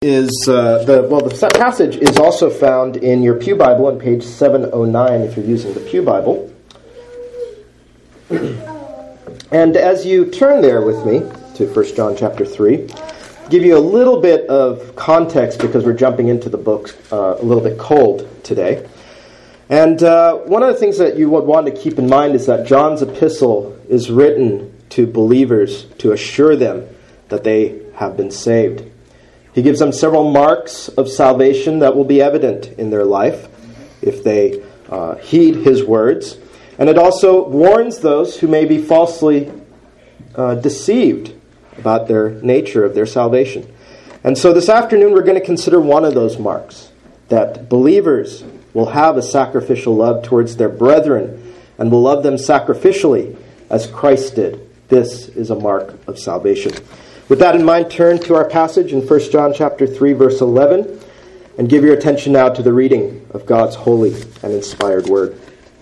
The passage is also found in your Pew Bible on page 709 if you're using the Pew Bible. And as you turn there with me to 1 John chapter 3, give you a little bit of context because we're jumping into the book a little bit cold today. And one of the things that you would want to keep in mind is that John's epistle is written to believers to assure them that they have been saved. He gives them several marks of salvation that will be evident in their life if they heed his words. And it also warns those who may be falsely deceived about their nature of their salvation. And so this afternoon we're going to consider one of those marks, that believers will have a sacrificial love towards their brethren and will love them sacrificially as Christ did. This is a mark of salvation. With that in mind, turn to our passage in 1 John chapter 3, verse 11, and give your attention now to the reading of God's holy and inspired word.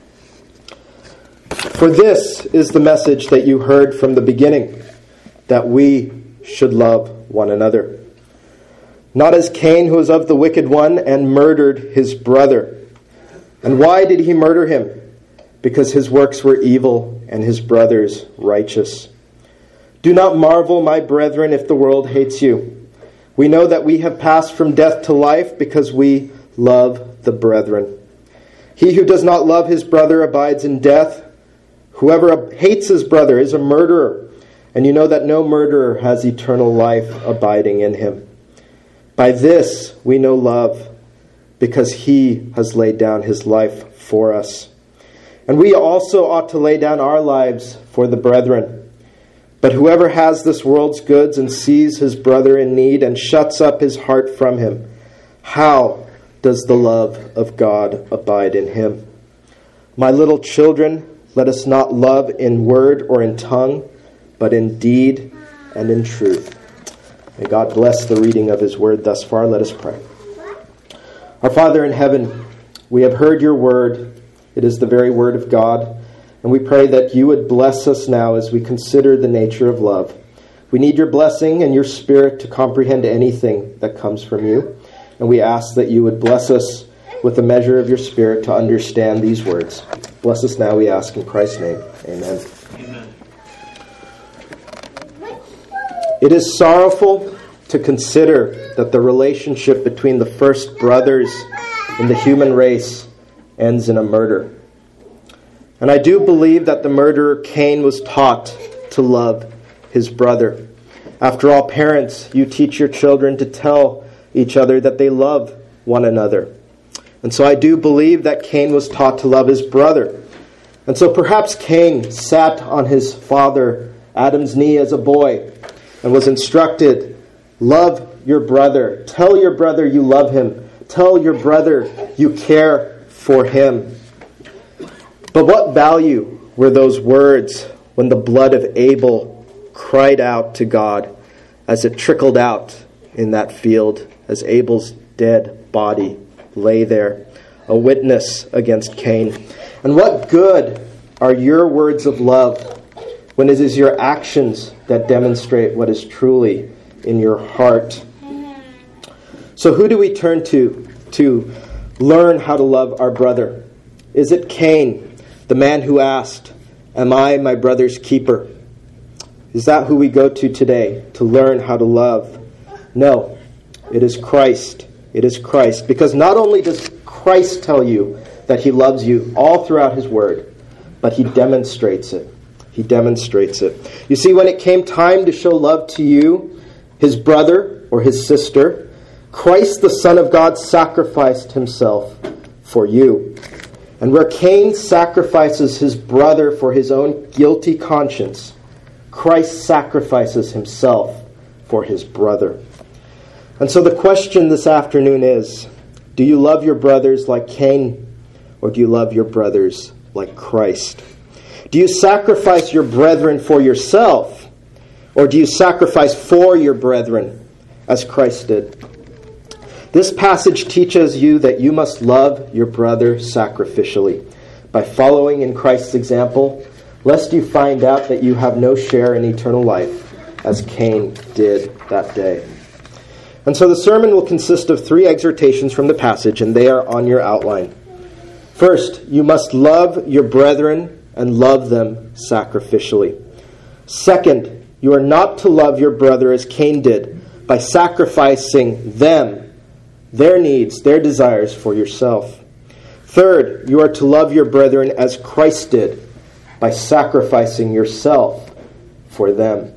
For this is the message that you heard from the beginning, that we should love one another. Not as Cain, who was of the wicked one, and murdered his brother. And why did he murder him? Because his works were evil and his brother's righteous. Do not marvel, my brethren, if the world hates you. We know that we have passed from death to life because we love the brethren. He who does not love his brother abides in death. Whoever hates his brother is a murderer, and you know that no murderer has eternal life abiding in him. By this we know love, because he has laid down his life for us. And we also ought to lay down our lives for the brethren. But whoever has this world's goods and sees his brother in need and shuts up his heart from him, how does the love of God abide in him? My little children, let us not love in word or in tongue, but in deed and in truth. May God bless the reading of his word thus far. Let us pray. Our Father in heaven, we have heard your word. It is the very word of God. And we pray that you would bless us now as we consider the nature of love. We need your blessing and your spirit to comprehend anything that comes from you. And we ask that you would bless us with the measure of your spirit to understand these words. Bless us now, we ask in Christ's name. Amen. Amen. It is sorrowful to consider that the relationship between the first brothers in the human race ends in a murder. And I do believe that the murderer Cain was taught to love his brother. After all, parents, you teach your children to tell each other that they love one another. And so I do believe that Cain was taught to love his brother. And so perhaps Cain sat on his father Adam's knee as a boy and was instructed, love your brother. Tell your brother you love him. Tell your brother you care for him. But what value were those words when the blood of Abel cried out to God as it trickled out in that field, as Abel's dead body lay there, a witness against Cain? And what good are your words of love when it is your actions that demonstrate what is truly in your heart? So who do we turn to learn how to love our brother? Is it Cain, the man who asked, am I my brother's keeper? Is that who we go to today to learn how to love? No, it is Christ. It is Christ. Because not only does Christ tell you that he loves you all throughout his word, but he demonstrates it. He demonstrates it. You see, when it came time to show love to you, his brother or his sister, Christ, the Son of God, sacrificed himself for you. And where Cain sacrifices his brother for his own guilty conscience, Christ sacrifices himself for his brother. And so the question this afternoon is, do you love your brothers like Cain, or do you love your brothers like Christ? Do you sacrifice your brethren for yourself, or do you sacrifice for your brethren as Christ did? This passage teaches you that you must love your brother sacrificially by following in Christ's example, lest you find out that you have no share in eternal life, as Cain did that day. And so the sermon will consist of 3 exhortations from the passage, and they are on your outline. First, you must love your brethren and love them sacrificially. Second, you are not to love your brother as Cain did, by sacrificing them, their needs, their desires for yourself. Third, you are to love your brethren as Christ did, by sacrificing yourself for them.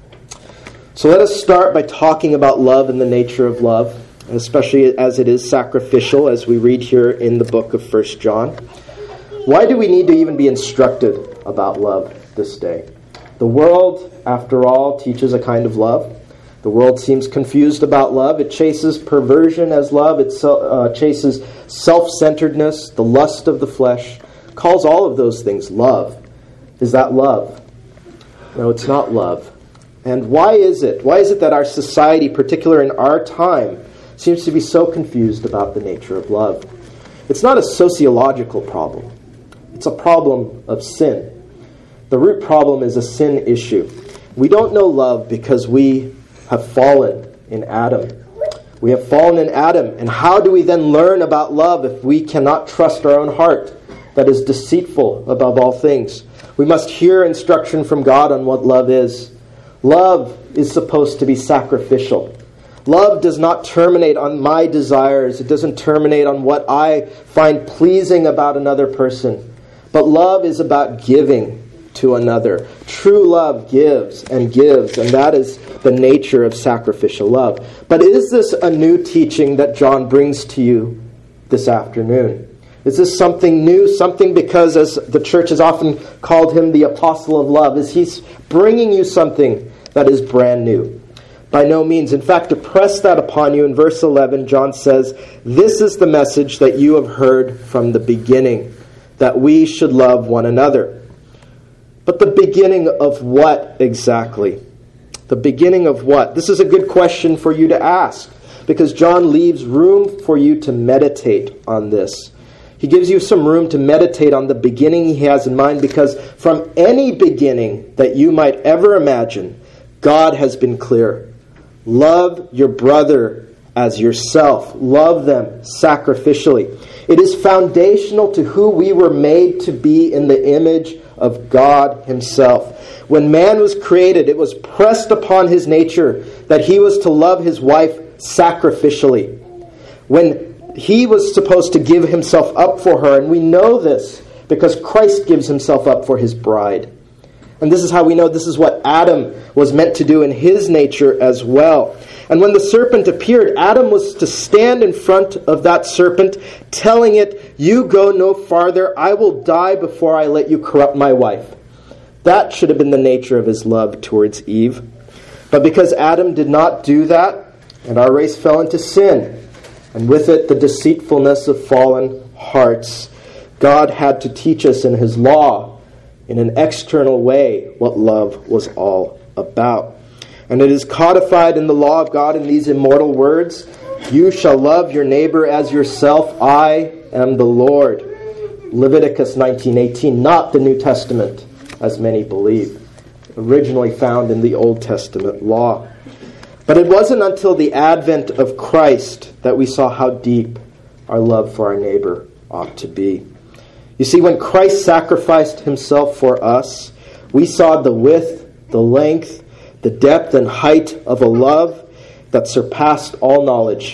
So let us start by talking about love and the nature of love, especially as it is sacrificial, as we read here in the book of 1 John. Why do we need to even be instructed about love this day? The world, after all, teaches a kind of love. The world seems confused about love. It chases perversion as love. It chases self-centeredness, the lust of the flesh, calls all of those things love. Is that love? No, it's not love. And why is it? Why is it that our society, particularly in our time, seems to be so confused about the nature of love? It's not a sociological problem. It's a problem of sin. The root problem is a sin issue. We don't know love because we have fallen in Adam. We have fallen in Adam. And how do we then learn about love if we cannot trust our own heart that is deceitful above all things? We must hear instruction from God on what love is. Love is supposed to be sacrificial. Love does not terminate on my desires. It doesn't terminate on what I find pleasing about another person. But love is about giving to another. True love gives, and that is the nature of sacrificial love. But is this a new teaching that John brings to you this afternoon? Is this something new? Something because, as the church has often called him, the apostle of love? Is he bringing you something that is brand new? By no means. In fact, to press that upon you, in verse 11, John says, "This is the message that you have heard from the beginning, that we should love one another." But the beginning of what exactly? The beginning of what? This is a good question for you to ask, because John leaves room for you to meditate on this. He gives you some room to meditate on the beginning he has in mind, because from any beginning that you might ever imagine, God has been clear. Love your brother as yourself. Love them sacrificially. It is foundational to who we were made to be in the image of God himself. When man was created, it was pressed upon his nature that he was to love his wife sacrificially. When he was supposed to give himself up for her, and we know this because Christ gives himself up for his bride. And this is how we know this is what Adam was meant to do in his nature as well. And when the serpent appeared, Adam was to stand in front of that serpent, telling it, "You go no farther. I will die before I let you corrupt my wife." That should have been the nature of his love towards Eve. But because Adam did not do that, and our race fell into sin, and with it the deceitfulness of fallen hearts, God had to teach us in his law, in an external way, what love was all about. And it is codified in the law of God in these immortal words, "You shall love your neighbor as yourself. I am the Lord." Leviticus 19:18, not the New Testament, as many believe, originally found in the Old Testament law. But it wasn't until the advent of Christ that we saw how deep our love for our neighbor ought to be. You see, when Christ sacrificed himself for us, we saw the width, the length, the depth and height of a love that surpassed all knowledge.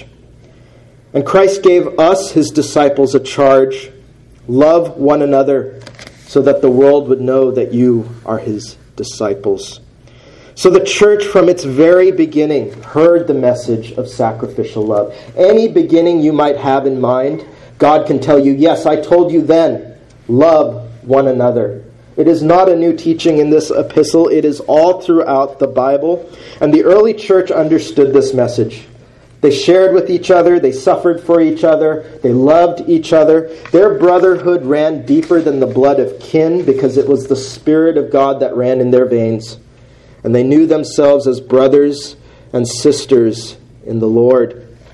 And Christ gave us, his disciples, a charge: love one another, so that the world would know that you are his disciples. So the church from its very beginning heard the message of sacrificial love. Any beginning you might have in mind, God can tell you, "Yes, I told you then, love one another." It is not a new teaching in this epistle. It is all throughout the Bible. And the early church understood this message. They shared with each other. They suffered for each other. They loved each other. Their brotherhood ran deeper than the blood of kin, because it was the Spirit of God that ran in their veins. And they knew themselves as brothers and sisters in the Lord.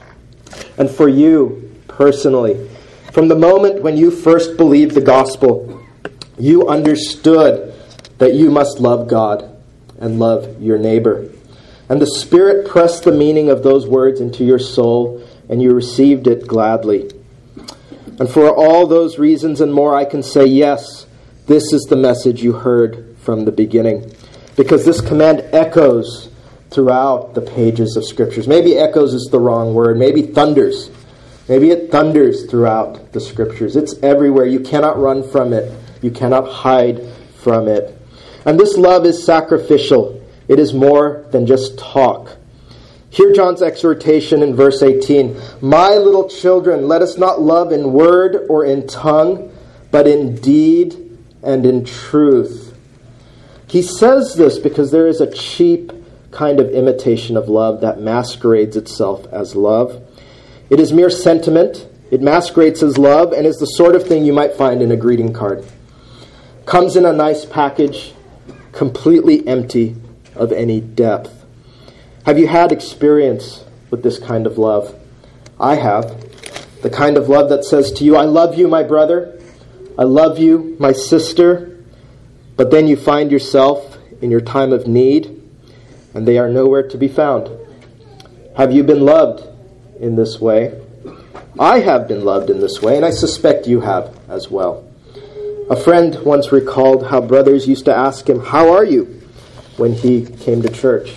And for you, personally, from the moment when you first believed the gospel, you understood that you must love God and love your neighbor. And the Spirit pressed the meaning of those words into your soul, and you received it gladly. And for all those reasons and more, I can say, yes, this is the message you heard from the beginning. Because this command echoes throughout the pages of Scriptures. Maybe echoes is the wrong word. Maybe thunders. Maybe it thunders throughout the Scriptures. It's everywhere. You cannot run from it. You cannot hide from it. And this love is sacrificial. It is more than just talk. Hear John's exhortation in verse 18. My little children, let us not love in word or in tongue, but in deed and in truth. He says this because there is a cheap kind of imitation of love that masquerades itself as love. It is mere sentiment. It masquerades as love and is the sort of thing you might find in a greeting card. Comes in a nice package, completely empty of any depth. Have you had experience with this kind of love? I have. The kind of love that says to you, I love you, my brother. I love you, my sister. But then you find yourself in your time of need, and they are nowhere to be found. Have you been loved in this way? I have been loved in this way, and I suspect you have as well. A friend once recalled how brothers used to ask him, how are you? When he came to church.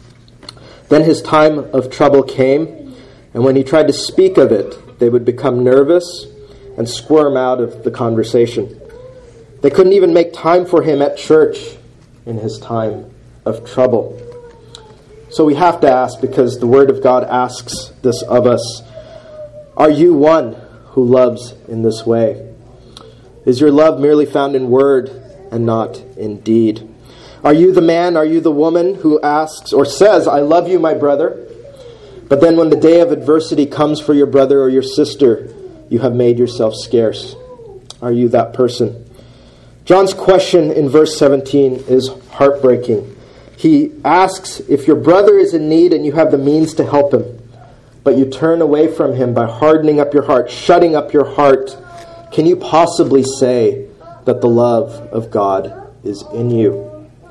Then his time of trouble came, and when he tried to speak of it, they would become nervous and squirm out of the conversation. They couldn't even make time for him at church in his time of trouble. So we have to ask, because the Word of God asks this of us, are you one who loves in this way? Is your love merely found in word and not in deed? Are you the man, are you the woman who asks or says, I love you, my brother, but then when the day of adversity comes for your brother or your sister, you have made yourself scarce? Are you that person? John's question in verse 17 is heartbreaking. He asks if your brother is in need and you have the means to help him, but you turn away from him by hardening up your heart, shutting up your heart. Can you possibly say that the love of God is in you?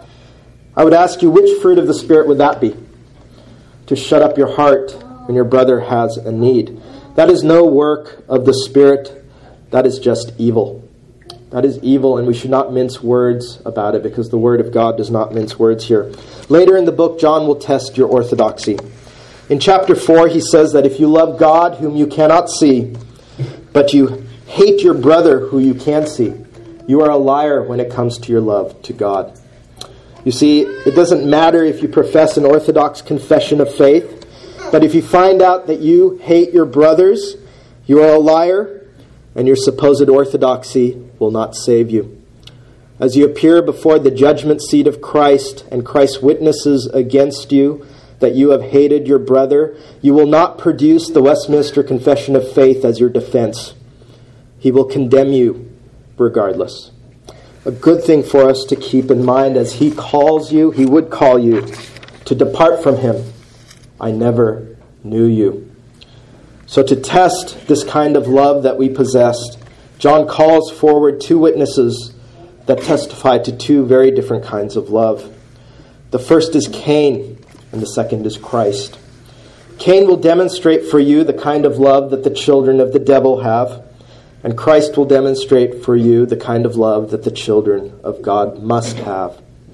I would ask you, which fruit of the Spirit would that be? To shut up your heart when your brother has a need. That is no work of the Spirit. That is just evil. That is evil, and we should not mince words about it, because the Word of God does not mince words here. Later in the book, John will test your orthodoxy. In chapter 4, he says that if you love God, whom you cannot see, but you hate your brother, who you can see, you are a liar when it comes to your love to God. You see, it doesn't matter if you profess an orthodox confession of faith, but if you find out that you hate your brothers, you are a liar, and your supposed orthodoxy will not save you. As you appear before the judgment seat of Christ, and Christ witnesses against you that you have hated your brother, you will not produce the Westminster Confession of Faith as your defense. He will condemn you regardless. A good thing for us to keep in mind as he calls you, he would call you to depart from him. I never knew you. So to test this kind of love that we possessed, John calls forward two witnesses that testify to two very different kinds of love. The first is Cain, and the second is Christ. Cain will demonstrate for you the kind of love that the children of the devil have, and Christ will demonstrate for you the kind of love that the children of God must have.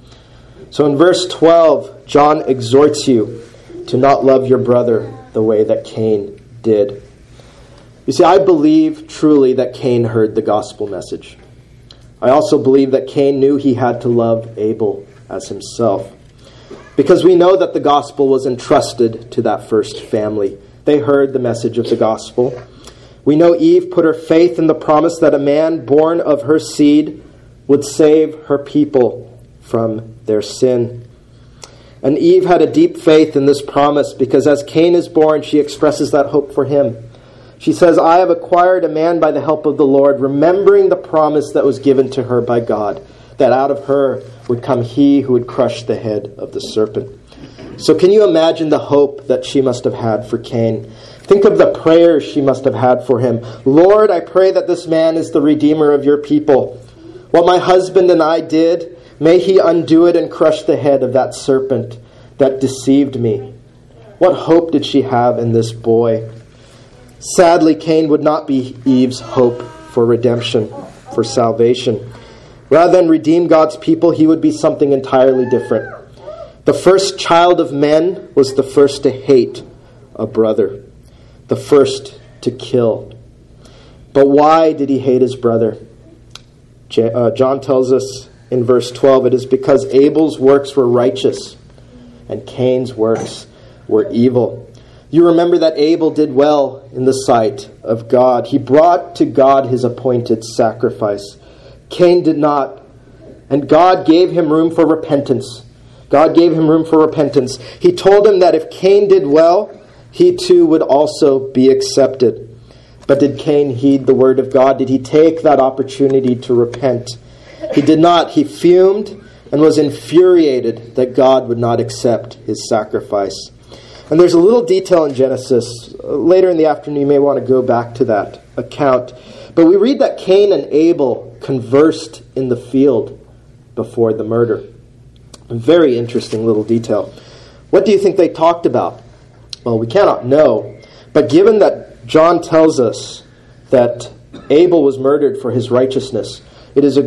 So in verse 12, John exhorts you to not love your brother the way that Cain did. You see, I believe truly that Cain heard the gospel message. I also believe that Cain knew he had to love Abel as himself, because we know that the gospel was entrusted to that first family. They heard the message of the gospel. We know Eve put her faith in the promise that a man born of her seed would save her people from their sin. And Eve had a deep faith in this promise, because as Cain is born, she expresses that hope for him. She says, I have acquired a man by the help of the Lord, remembering the promise that was given to her by God, that out of her would come he who would crush the head of the serpent. So can you imagine the hope that she must have had for Cain? Think of the prayers she must have had for him. Lord, I pray that this man is the redeemer of your people. What my husband and I did, may he undo it and crush the head of that serpent. that deceived me. What hope did she have in this boy? Sadly, Cain would not be Eve's hope for redemption, for salvation. Rather than redeem God's people, he would be something entirely different. The first child of men was the first to hate a brother, the first to kill. But why did he hate his brother? John tells us in verse 12, it is because Abel's works were righteous and Cain's works were evil. You remember that Abel did well in the sight of God. He brought to God his appointed sacrifice. Cain did not. And God gave him room for repentance. God gave him room for repentance. He told him that if Cain did well, he too would also be accepted. But did Cain heed the word of God? Did he take that opportunity to repent? He did not. He fumed and was infuriated that God would not accept his sacrifice. And there's a little detail in Genesis. Later in the afternoon, you may want to go back to that account. But we read that Cain and Abel conversed in the field before the murder. A very interesting little detail. What do you think they talked about? Well, we cannot know. But given that John tells us that Abel was murdered for his righteousness, it is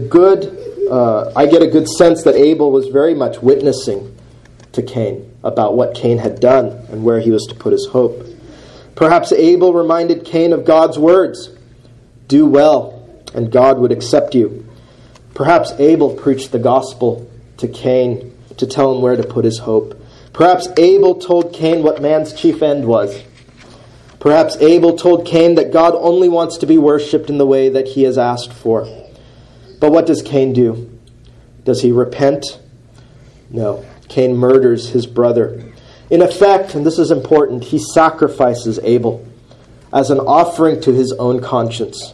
I get a good sense that Abel was very much witnessing to Cain about what Cain had done and where he was to put his hope. Perhaps Abel reminded Cain of God's words, "Do well, and God would accept you." Perhaps Abel preached the gospel to Cain to tell him where to put his hope. Perhaps Abel told Cain what man's chief end was. Perhaps Abel told Cain that God only wants to be worshipped in the way that he has asked for. But what does Cain do? Does he repent? No. Cain murders his brother. In effect, and this is important, he sacrifices Abel as an offering to his own conscience.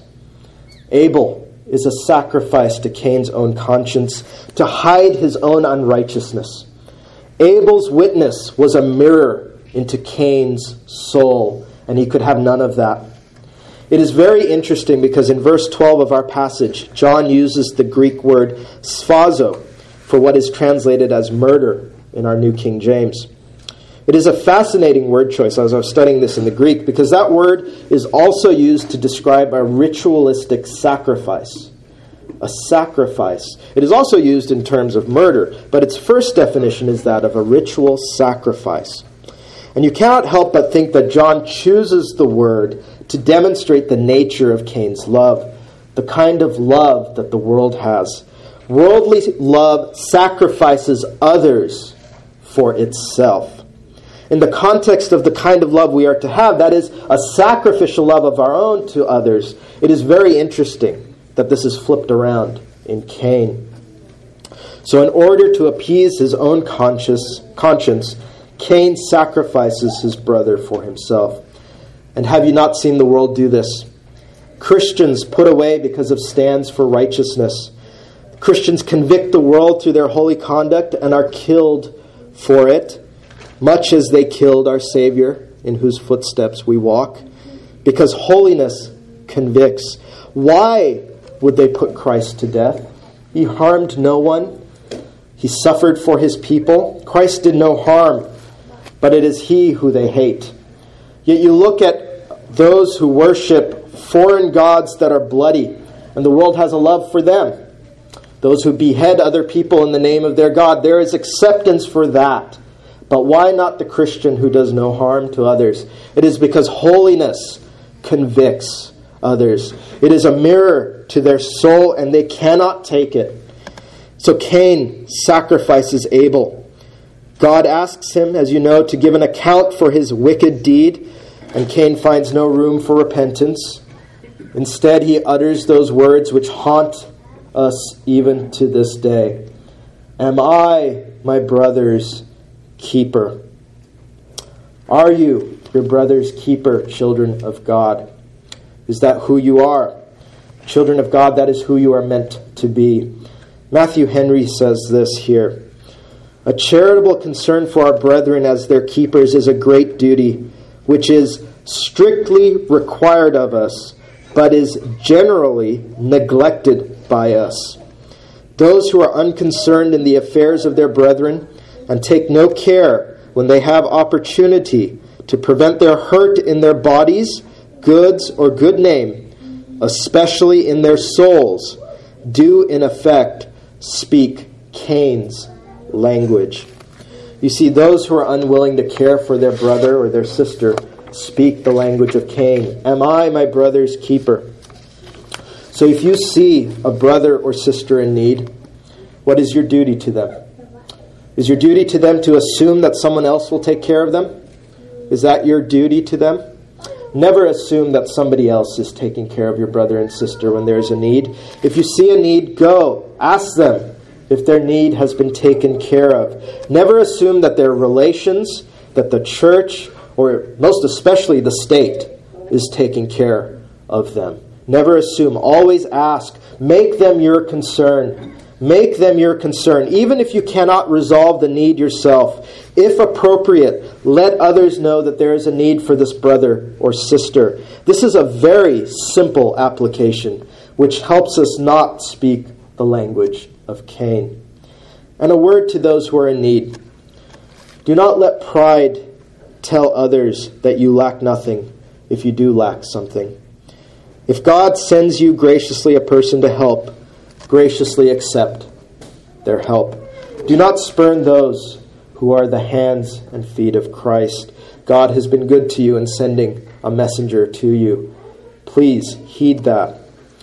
Abel is a sacrifice to Cain's own conscience to hide his own unrighteousness. Abel's witness was a mirror into Cain's soul, and he could have none of that. It is very interesting because in verse 12 of our passage, John uses the Greek word sphazo for what is translated as murder in our New King James. It is a fascinating word choice as I was studying this in the Greek, because that word is also used to describe a ritualistic sacrifice. A sacrifice. It is also used in terms of murder, but its first definition is that of a ritual sacrifice. And you cannot help but think that John chooses the word to demonstrate the nature of Cain's love, the kind of love that the world has. Worldly love sacrifices others for itself. In the context of the kind of love we are to have, that is, a sacrificial love of our own to others, it is very interesting that this is flipped around in Cain. So in order to appease his own conscience, Cain sacrifices his brother for himself. And have you not seen the world do this? Christians put away because of stands for righteousness. Christians convict the world through their holy conduct and are killed for it, much as they killed our Savior, in whose footsteps we walk, because holiness convicts. Why would they put Christ to death? He harmed no one. He suffered for his people. Christ did no harm, but it is he who they hate. Yet you look at those who worship foreign gods that are bloody, and the world has a love for them. Those who behead other people in the name of their God, there is acceptance for that. But why not the Christian who does no harm to others? It is because holiness convicts others. It is a mirror to their soul, and they cannot take it. So Cain sacrifices Abel. God asks him, as you know, to give an account for his wicked deed, and Cain finds no room for repentance. Instead, he utters those words which haunt us even to this day. Am I my brother's keeper? Are you your brother's keeper, children of God? Is that who you are? Children of God, that is who you are meant to be. Matthew Henry says this here: a charitable concern for our brethren as their keepers is a great duty, which is strictly required of us, but is generally neglected by us. Those who are unconcerned in the affairs of their brethren and take no care when they have opportunity to prevent their hurt in their bodies, goods, or good name, especially in their souls, do in effect speak Cain's language. You see, those who are unwilling to care for their brother or their sister speak the language of Cain. Am I my brother's keeper? So if you see a brother or sister in need, what is your duty to them? Is your duty to them to assume that someone else will take care of them? Is that your duty to them? Never assume that somebody else is taking care of your brother and sister when there is a need. If you see a need, go. Ask them if their need has been taken care of. Never assume that their relations, that the church, or most especially the state, is taking care of them. Never assume. Always ask. Make them your concern. Make them your concern. Even if you cannot resolve the need yourself, if appropriate, let others know that there is a need for this brother or sister. This is a very simple application, which helps us not speak the language of Cain. And a word to those who are in need. Do not let pride tell others that you lack nothing if you do lack something. If God sends you graciously a person to help, graciously accept their help. Do not spurn those who are the hands and feet of Christ. God has been good to you in sending a messenger to you. Please heed that.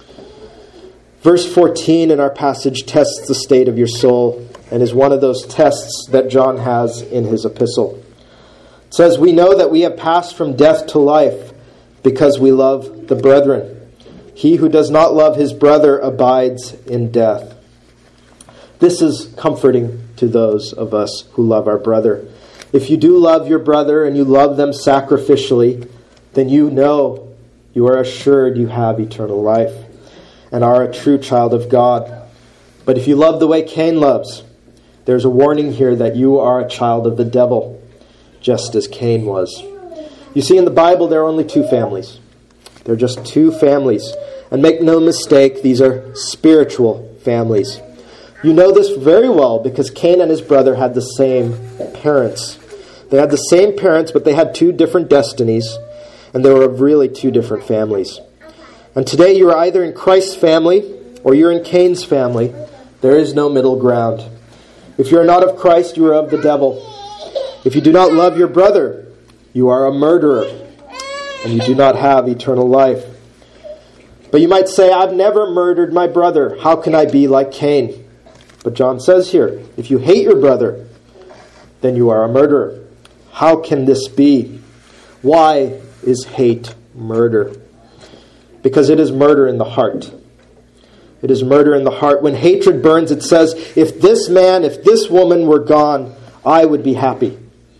Verse 14 in our passage tests the state of your soul and is one of those tests that John has in his epistle. It says, "We know that we have passed from death to life because we love the brethren. He who does not love his brother abides in death." This is comforting to those of us who love our brother. If you do love your brother and you love them sacrificially, then you know, you are assured you have eternal life and are a true child of God. But if you love the way Cain loves, there's a warning here that you are a child of the devil, just as Cain was. You see, in the Bible, there are only two families. They're just two families. And make no mistake, these are spiritual families. You know this very well because Cain and his brother had the same parents. They had the same parents, but they had two different destinies, and they were of really two different families. And today you are either in Christ's family or you're in Cain's family. There is no middle ground. If you are not of Christ, you are of the devil. If you do not love your brother, you are a murderer, and you do not have eternal life. But you might say, I've never murdered my brother. How can I be like Cain? But John says here, if you hate your brother, then you are a murderer. How can this be? Why is hate murder? Because it is murder in the heart. It is murder in the heart. When hatred burns, it says, if this man, if this woman were gone, I would be happy.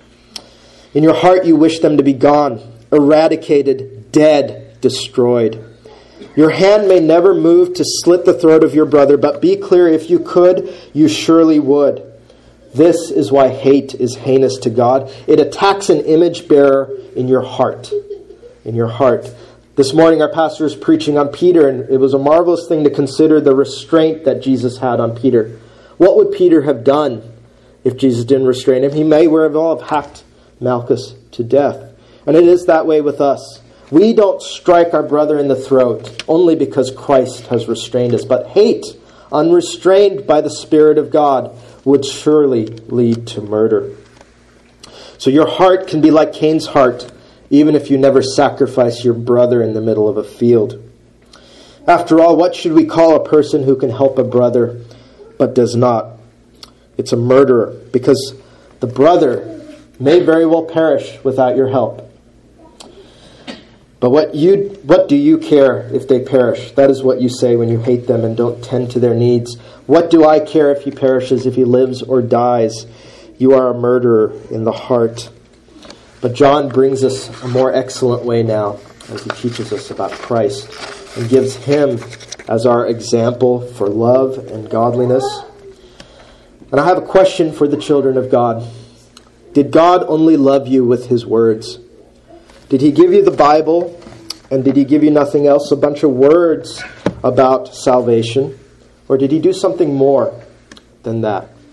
In your heart you wish them to be gone, eradicated, dead, destroyed. Your hand may never move to slit the throat of your brother, but be clear, if you could, you surely would. This is why hate is heinous to God. It attacks an image bearer in your heart. In your heart. This morning our pastor was preaching on Peter, and it was a marvelous thing to consider the restraint that Jesus had on Peter. What would Peter have done if Jesus didn't restrain him? He may well have hacked Malchus to death. And it is that way with us. We don't strike our brother in the throat only because Christ has restrained us. But hate, unrestrained by the Spirit of God, would surely lead to murder. So your heart can be like Cain's heart, even if you never sacrifice your brother in the middle of a field. After all, what should we call a person who can help a brother but does not? It's a murderer, because the brother may very well perish without your help. But what do you care if they perish? That is what you say when you hate them and don't tend to their needs. What do I care if he perishes, if he lives or dies? You are a murderer in the heart. But John brings us a more excellent way now as he teaches us about Christ and gives him as our example for love and godliness. And I have a question for the children of God. Did God only love you with his words? Did he give you the Bible, and did he give you nothing else, a bunch of words about salvation? Or did he do something more than that?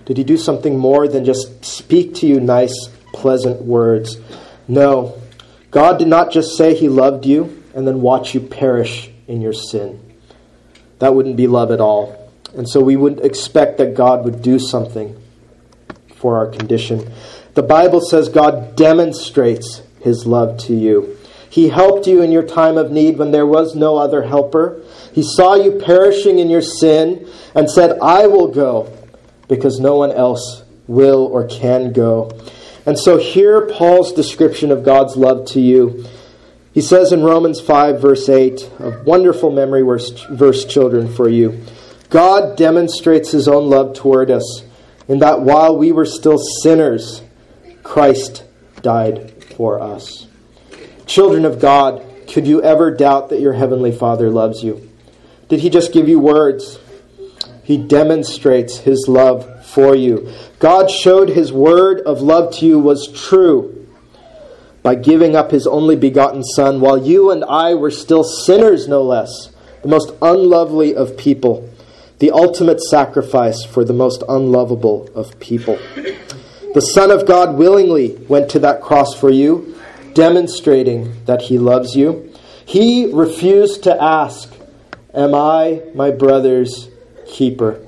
Did he do something more than just speak to you nice, pleasant words? No. God did not just say he loved you and then watch you perish in your sin. That wouldn't be love at all. And so we wouldn't expect that God would do something for our condition. The Bible says God demonstrates his love to you. He helped you in your time of need when there was no other helper. He saw you perishing in your sin and said, I will go, because no one else will or can go. And so hear Paul's description of God's love to you. He says in Romans 5, verse 8, a wonderful memory verse, children, for you. God demonstrates his own love toward us in that while we were still sinners, Christ died for us. Children of God, could you ever doubt that your Heavenly Father loves you? Did he just give you words? He demonstrates his love for you. God showed his word of love to you was true by giving up his only begotten Son while you and I were still sinners, no less, the most unlovely of people, the ultimate sacrifice for the most unlovable of people. The Son of God willingly went to that cross for you, demonstrating that he loves you. He refused to ask, am I my brother's keeper?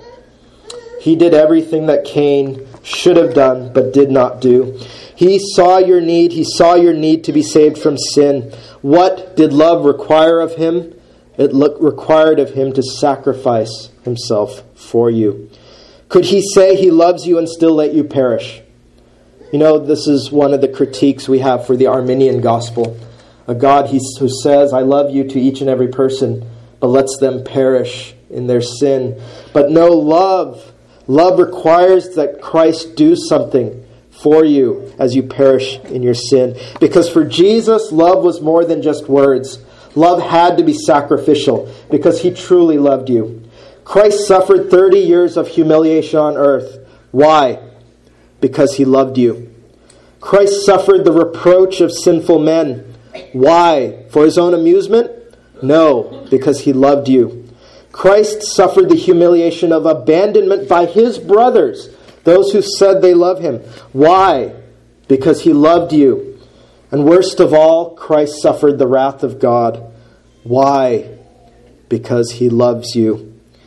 He did everything that Cain should have done but did not do. He saw your need. He saw your need to be saved from sin. What did love require of him? It required of him to sacrifice himself for you. Could he say he loves you and still let you perish? You know, this is one of the critiques we have for the Arminian gospel. A God who says, I love you to each and every person, but lets them perish in their sin. But no, love requires that Christ do something for you as you perish in your sin. Because for Jesus, love was more than just words. Love had to be sacrificial because he truly loved you. Christ suffered 30 years of humiliation on earth. Why? Because he loved you. Christ suffered the reproach of sinful men. Why? For his own amusement? No, because he loved you. Christ suffered the humiliation of abandonment by his brothers, those who said they love him. Why? Because he loved you. And worst of all, Christ suffered the wrath of God. Why? Because he loves you.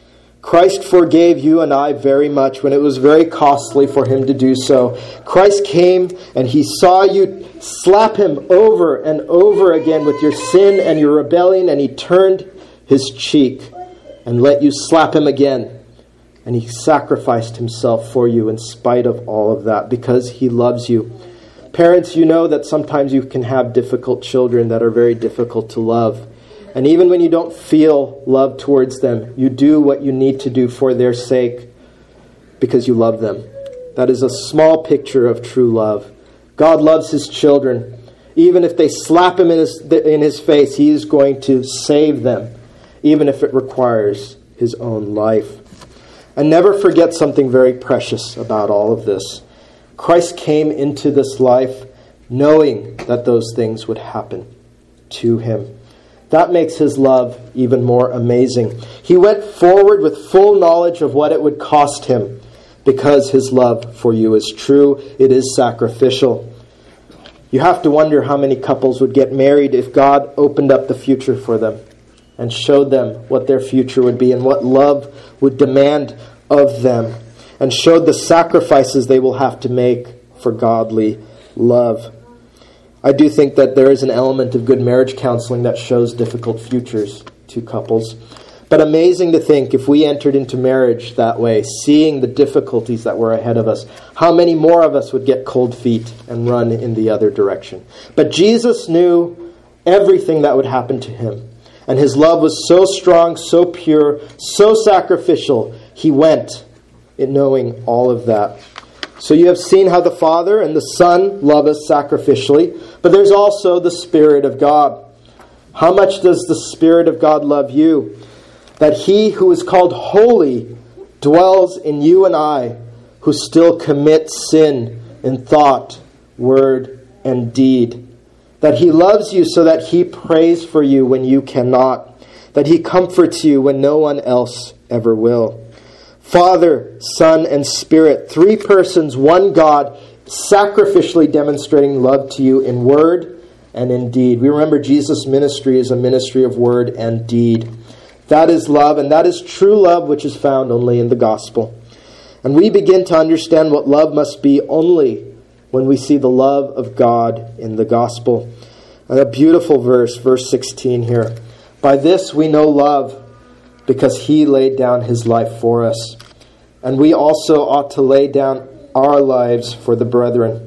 Christ forgave you and I very much when it was very costly for him to do so. Christ came and he saw you slap him over and over again with your sin and your rebellion, and he turned his cheek and let you slap him again. And he sacrificed himself for you in spite of all of that because he loves you. Parents, you know that sometimes you can have difficult children that are very difficult to love. And even when you don't feel love towards them, you do what you need to do for their sake because you love them. That is a small picture of true love. God loves his children. Even if they slap him in his face, he is going to save them, even if it requires his own life. And never forget something very precious about all of this. Christ came into this life knowing that those things would happen to him. That makes his love even more amazing. He went forward with full knowledge of what it would cost him because his love for you is true. It is sacrificial. You have to wonder how many couples would get married if God opened up the future for them and showed them what their future would be and what love would demand of them and showed the sacrifices they will have to make for godly love. I do think that there is an element of good marriage counseling that shows difficult futures to couples. But amazing to think if we entered into marriage that way, seeing the difficulties that were ahead of us, how many more of us would get cold feet and run in the other direction. But Jesus knew everything that would happen to him. And his love was so strong, so pure, so sacrificial. He went in knowing all of that. So you have seen how the Father and the Son love us sacrificially, but there's also the Spirit of God. How much does the Spirit of God love you? That he who is called holy dwells in you and I, who still commit sin in thought, word, and deed. That he loves you so that he prays for you when you cannot. That he comforts you when no one else ever will. Father, Son, and Spirit, three persons, one God, sacrificially demonstrating love to you in word and in deed. We remember Jesus' ministry is a ministry of word and deed. That is love, and that is true love, which is found only in the gospel. And we begin to understand what love must be only when we see the love of God in the gospel. And a beautiful verse, verse 16 here. By this we know love, because he laid down his life for us. And we also ought to lay down our lives for the brethren.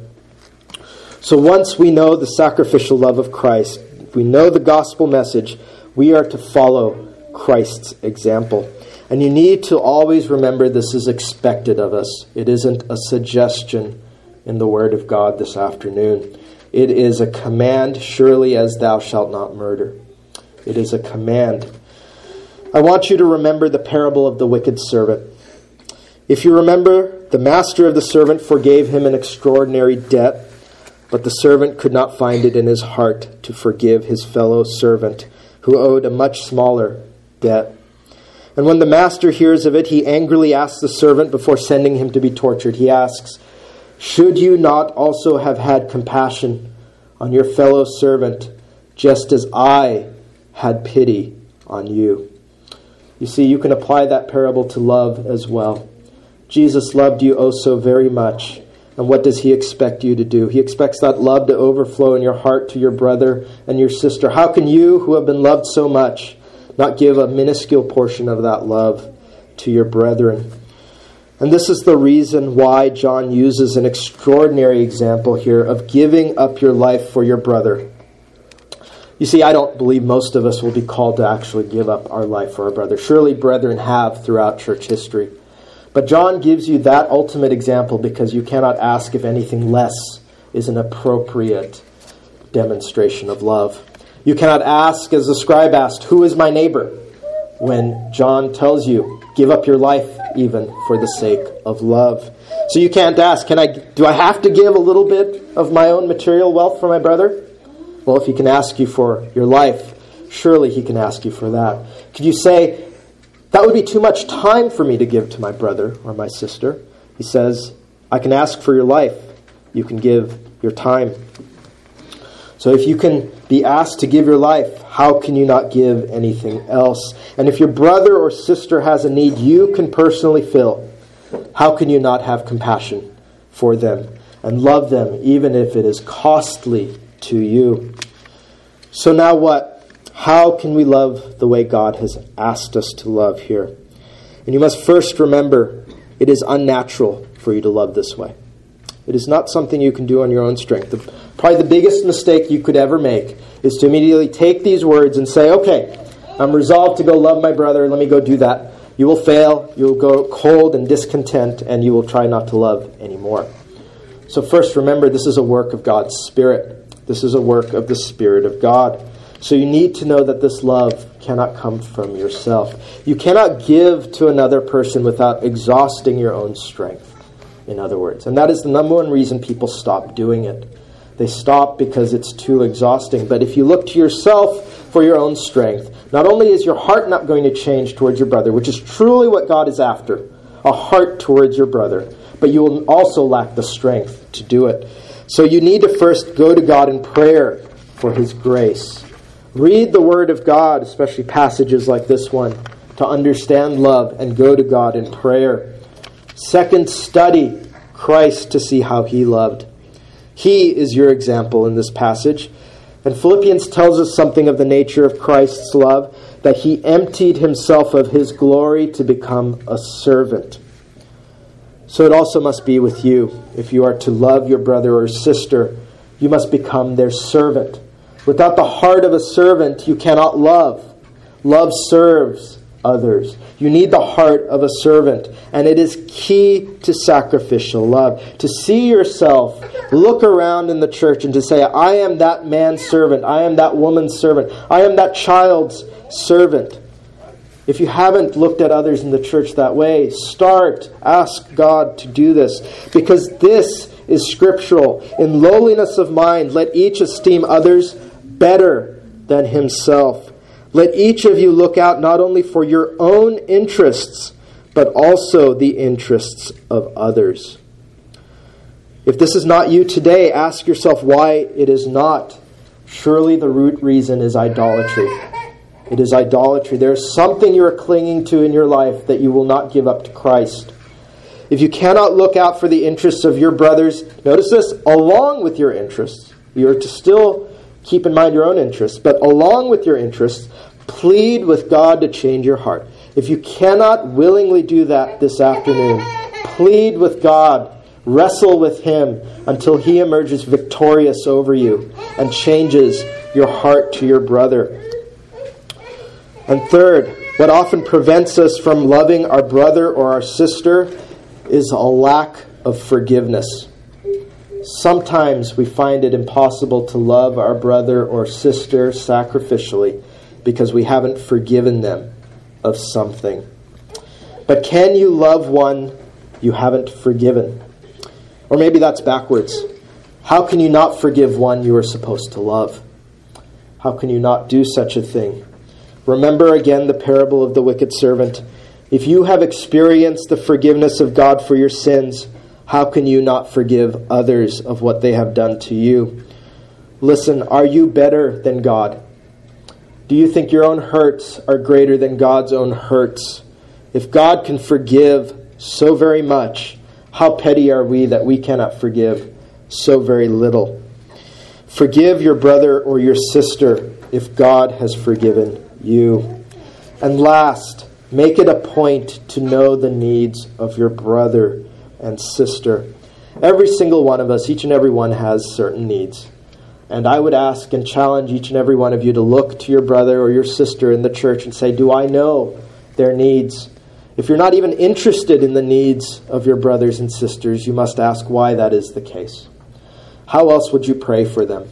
So once we know the sacrificial love of Christ, we know the gospel message, we are to follow Christ's example. And you need to always remember this is expected of us. It isn't a suggestion in the Word of God this afternoon. It is a command, surely as thou shalt not murder. It is a command. I want you to remember the parable of the wicked servant. If you remember, the master of the servant forgave him an extraordinary debt, but the servant could not find it in his heart to forgive his fellow servant, who owed a much smaller debt. And when the master hears of it, he angrily asks the servant before sending him to be tortured. He asks, should you not also have had compassion on your fellow servant, just as I had pity on you? You see, you can apply that parable to love as well. Jesus loved you oh so very much. And what does he expect you to do? He expects that love to overflow in your heart to your brother and your sister. How can you, who have been loved so much, not give a minuscule portion of that love to your brethren? And this is the reason why John uses an extraordinary example here of giving up your life for your brother. You see, I don't believe most of us will be called to actually give up our life for our brother. Surely brethren have throughout church history. But John gives you that ultimate example because you cannot ask if anything less is an appropriate demonstration of love. You cannot ask, as the scribe asked, who is my neighbor? When John tells you, give up your life even for the sake of love. So you can't ask, do I have to give a little bit of my own material wealth for my brother? Well, if he can ask you for your life, surely he can ask you for that. Could you say, that would be too much time for me to give to my brother or my sister? He says, I can ask for your life. You can give your time. So if you can be asked to give your life, how can you not give anything else? And if your brother or sister has a need you can personally fill, how can you not have compassion for them and love them, even if it is costly to you? So now what? How can we love the way God has asked us to love here? And you must first remember, it is unnatural for you to love this way. It is not something you can do on your own strength. Probably the biggest mistake you could ever make is to immediately take these words and say, okay, I'm resolved to go love my brother, let me go do that. You will fail, you'll go cold and discontent, and you will try not to love anymore. So first, remember, this is a work of God's Spirit. This is a work of the Spirit of God. So you need to know that this love cannot come from yourself. You cannot give to another person without exhausting your own strength, in other words. And that is the number one reason people stop doing it. They stop because it's too exhausting. But if you look to yourself for your own strength, not only is your heart not going to change towards your brother, which is truly what God is after, a heart towards your brother, but you will also lack the strength to do it. So you need to first go to God in prayer for His grace. Read the Word of God, especially passages like this one, to understand love and go to God in prayer. Second, study Christ to see how He loved. He is your example in this passage. And Philippians tells us something of the nature of Christ's love, that He emptied Himself of His glory to become a servant. So it also must be with you. If you are to love your brother or sister, you must become their servant. Without the heart of a servant, you cannot love. Love serves others. You need the heart of a servant. And it is key to sacrificial love. To see yourself, look around in the church and to say, I am that man's servant. I am that woman's servant. I am that child's servant. If you haven't looked at others in the church that way, ask God to do this. Because this is scriptural. In lowliness of mind, let each esteem others better than himself. Let each of you look out not only for your own interests, but also the interests of others. If this is not you today, ask yourself why it is not. Surely the root reason is idolatry. It is idolatry. There is something you are clinging to in your life that you will not give up to Christ. If you cannot look out for the interests of your brothers, notice this, along with your interests, you are to still keep in mind your own interests, but along with your interests, plead with God to change your heart. If you cannot willingly do that this afternoon, plead with God, wrestle with Him until He emerges victorious over you and changes your heart to your brother. And third, what often prevents us from loving our brother or our sister is a lack of forgiveness. Sometimes we find it impossible to love our brother or sister sacrificially because we haven't forgiven them of something. But can you love one you haven't forgiven? Or maybe that's backwards. How can you not forgive one you are supposed to love? How can you not do such a thing? Remember again the parable of the wicked servant. If you have experienced the forgiveness of God for your sins, how can you not forgive others of what they have done to you? Listen, are you better than God? Do you think your own hurts are greater than God's own hurts? If God can forgive so very much, how petty are we that we cannot forgive so very little? Forgive your brother or your sister if God has forgiven you. And last, make it a point to know the needs of your brother and sister. Every single one of us, each and every one, has certain needs. And I would ask and challenge each and every one of you to look to your brother or your sister in the church and say, do I know their needs? If you're not even interested in the needs of your brothers and sisters, you must ask why that is the case. How else would you pray for them?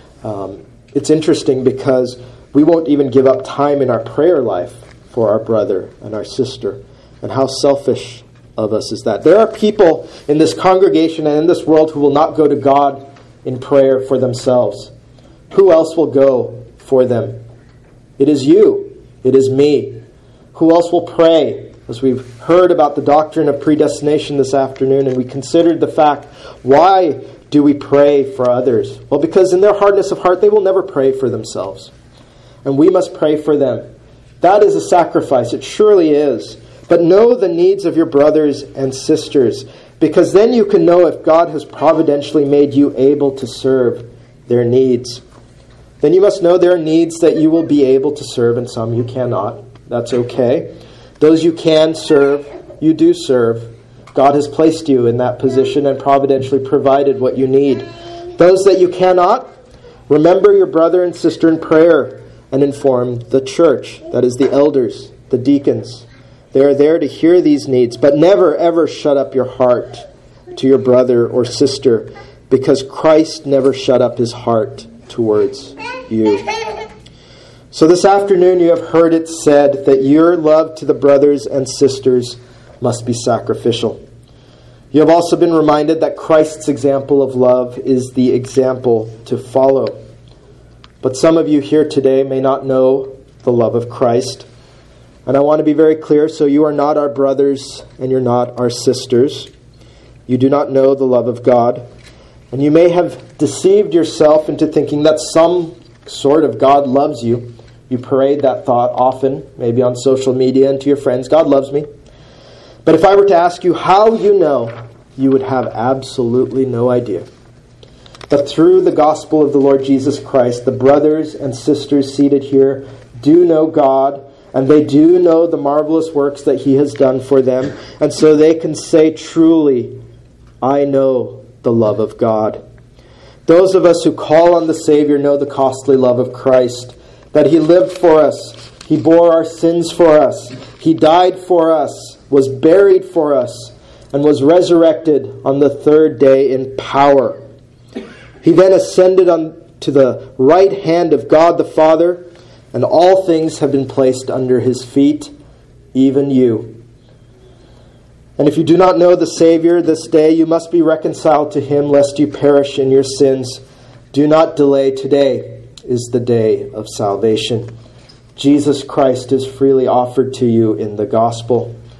It's interesting because we won't even give up time in our prayer life for our brother and our sister. And how selfish of us is that? There are people in this congregation and in this world who will not go to God in prayer for themselves. Who else will go for them? It is you. It is me. Who else will pray? As we've heard about the doctrine of predestination this afternoon, and we considered the fact, why do we pray for others? Well, because in their hardness of heart, they will never pray for themselves. And we must pray for them. That is a sacrifice. It surely is. But know the needs of your brothers and sisters, because then you can know if God has providentially made you able to serve their needs. Then you must know there are needs that you will be able to serve and some you cannot. That's okay. Those you can serve, you do serve. God has placed you in that position and providentially provided what you need. Those that you cannot, remember your brother and sister in prayer and inform the church, that is the elders, the deacons. They are there to hear these needs, but never ever shut up your heart to your brother or sister, because Christ never shut up His heart towards you. So this afternoon you have heard it said that your love to the brothers and sisters must be sacrificial. You have also been reminded that Christ's example of love is the example to follow. But some of you here today may not know the love of Christ. And I want to be very clear, so you are not our brothers and you're not our sisters. You do not know the love of God. And you may have deceived yourself into thinking that some sort of God loves you. You parade that thought often, maybe on social media and to your friends, God loves me. But if I were to ask you how you know, you would have absolutely no idea. But through the gospel of the Lord Jesus Christ, the brothers and sisters seated here do know God, and they do know the marvelous works that He has done for them. And so they can say truly, I know the love of God. Those of us who call on the Savior know the costly love of Christ, that He lived for us, He bore our sins for us, He died for us, was buried for us, and was resurrected on the third day in power. He then ascended to the right hand of God the Father, and all things have been placed under His feet, even you. And if you do not know the Savior this day, you must be reconciled to Him, lest you perish in your sins. Do not delay. Today is the day of salvation. Jesus Christ is freely offered to you in the gospel.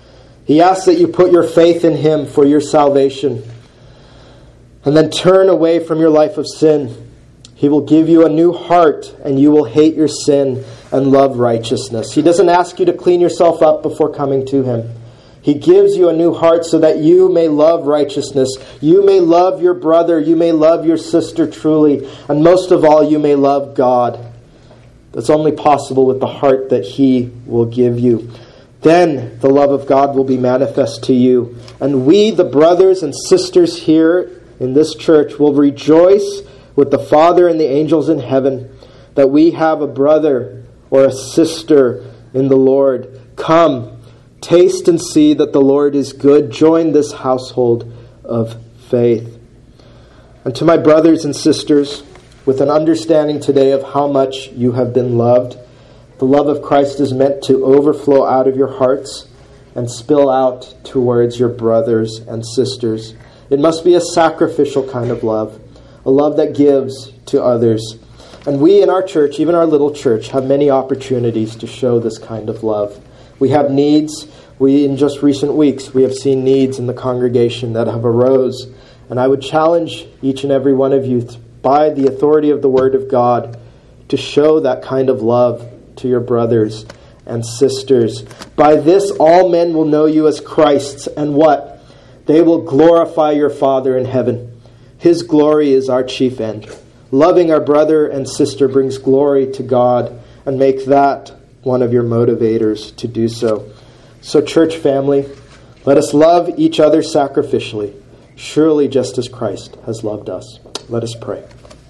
He asks that you put your faith in Him for your salvation and then turn away from your life of sin. He will give you a new heart, and you will hate your sin and love righteousness. He doesn't ask you to clean yourself up before coming to Him. He gives you a new heart so that you may love righteousness. You may love your brother. You may love your sister truly. And most of all, you may love God. That's only possible with the heart that He will give you. Then the love of God will be manifest to you. And we, the brothers and sisters here in this church, will rejoice with the Father and the angels in heaven that we have a brother or a sister in the Lord. Come, taste and see that the Lord is good. Join this household of faith. And to my brothers and sisters, with an understanding today of how much you have been loved, the love of Christ is meant to overflow out of your hearts and spill out towards your brothers and sisters. It must be a sacrificial kind of love, a love that gives to others. And we in our church, even our little church, have many opportunities to show this kind of love. We have needs. In just recent weeks, we have seen needs in the congregation that have arose. And I would challenge each and every one of you, by the authority of the Word of God, to show that kind of love to your brothers and sisters. By this, all men will know you as Christ's, and what? They will glorify your Father in heaven. His glory is our chief end. Loving our brother and sister brings glory to God, and make that one of your motivators to do so. So, church family, let us love each other sacrificially, surely just as Christ has loved us. Let us pray.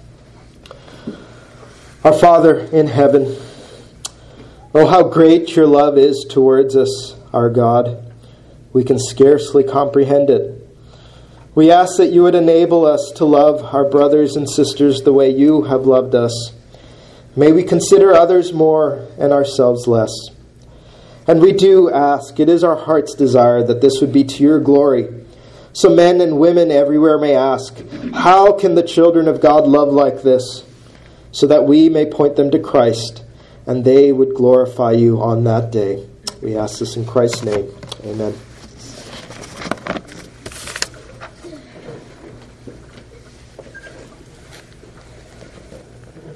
Our Father in heaven, oh, how great your love is towards us, our God. We can scarcely comprehend it. We ask that you would enable us to love our brothers and sisters the way you have loved us. May we consider others more and ourselves less. And we do ask, it is our heart's desire that this would be to your glory. So men and women everywhere may ask, how can the children of God love like this? So that we may point them to Christ, and they would glorify you on that day. We ask this in Christ's name. Amen.